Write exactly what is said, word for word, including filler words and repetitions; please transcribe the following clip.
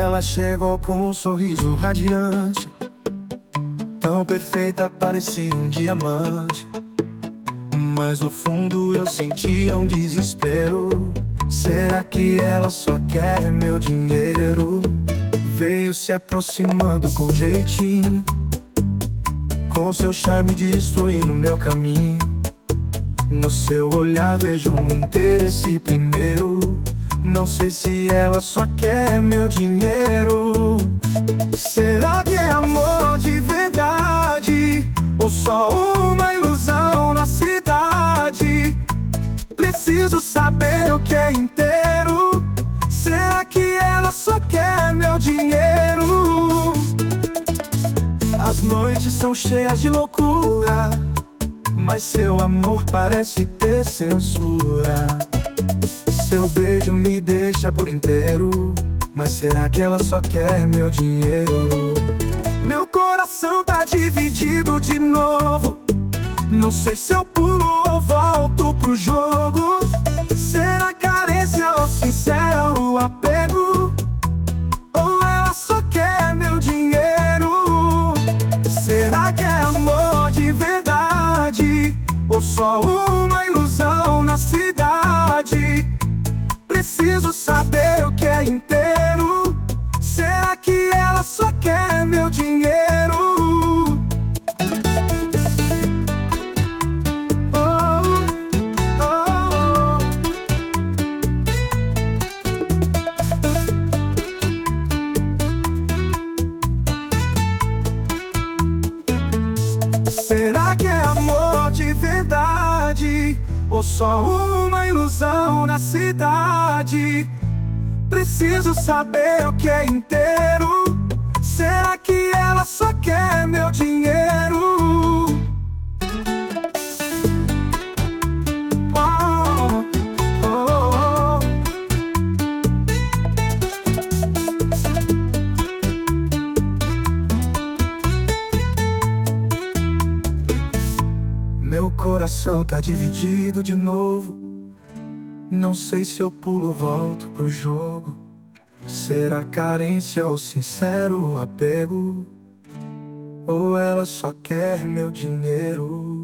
Ela chegou com um sorriso radiante, tão perfeita, parecia um diamante. Mas no fundo eu sentia um desespero. Será que ela só quer meu dinheiro? Veio se aproximando com jeitinho, com seu charme destruindo meu caminho. No seu olhar vejo um interesse primeiro. Não sei se ela só quer meu dinheiro. Será que é amor de verdade, ou só uma ilusão na cidade? Preciso saber o que é inteiro. Será que ela só quer meu dinheiro? As noites são cheias de loucura, mas seu amor parece ter censura. Seu beijo me deixa por inteiro, mas será que ela só quer meu dinheiro? Meu coração tá dividido de novo. Não sei se eu pulo ou volto pro jogo. Será carência ou sincero apego? Ou ela só quer meu dinheiro? Será que é amor de verdade, ou só uma ilusão na cidade? Preciso saber o que é inteiro. Será que ela só quer meu dinheiro? Será que é amor de verdade, ou só uma ilusão na cidade? Preciso saber o que é inteiro. Será que ela só quer meu dinheiro? Oh, oh, oh. Meu coração tá dividido de novo. Não sei se eu pulo ou volto pro jogo. Será carência ou sincero apego? Ou ela só quer meu dinheiro?